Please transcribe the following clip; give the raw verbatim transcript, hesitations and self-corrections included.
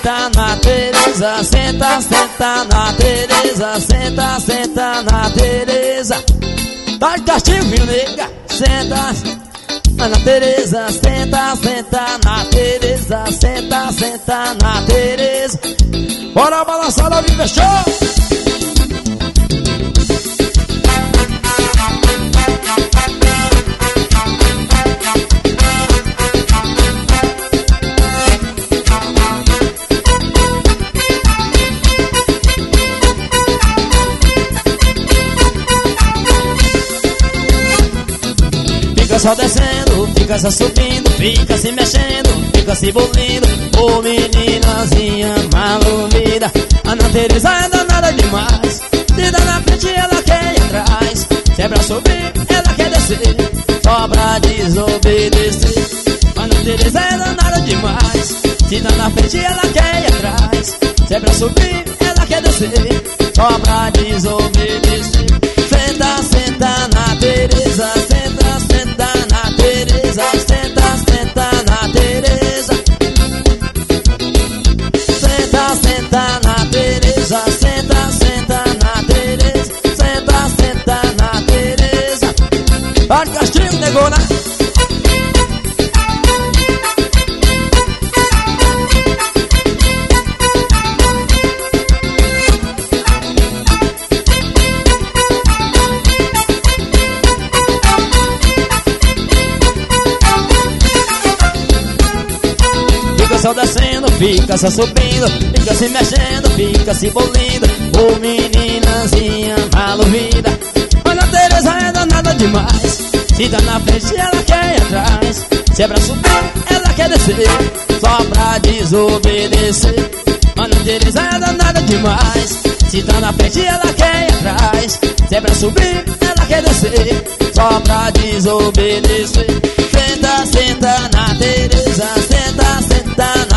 senta na Tereza, senta, senta na Tereza, senta, senta na Tereza. Tá de castigo, viu, nega? Senta na Tereza, senta, senta na Tereza, senta, senta na Tereza. Bora balançar a vida, show! Fica só descendo, fica só subindo, fica se mexendo, fica se bolindo. Ô meninazinha maluquida, Ana Tereza é danada demais. Se dá na frente ela quer ir atrás, se é pra subir ela quer descer, só pra desobedecer. Ana Tereza é danada demais. Se dá na frente ela quer ir atrás, se é pra subir ela quer descer, só pra desobedecer. Senta, senta na Tereza, senta, senta na Tereza, senta, senta na Tereza. Senta, senta na Tereza, senta, senta na Tereza, senta, senta na Tereza. Vai de castigo, negona. Fica só descendo, fica só subindo, fica se mexendo, fica se bolindo. Ô meninazinha maluquida, Ana Tereza é danada demais. Se tá na frente ela quer ir atrás, se é pra subir ela quer descer, só pra desobedecer. Ana Tereza é danada demais. Se tá na frente ela quer ir atrás, se é pra subir ela quer descer, só pra desobedecer. Senta, senta na Tereza, senta, senta na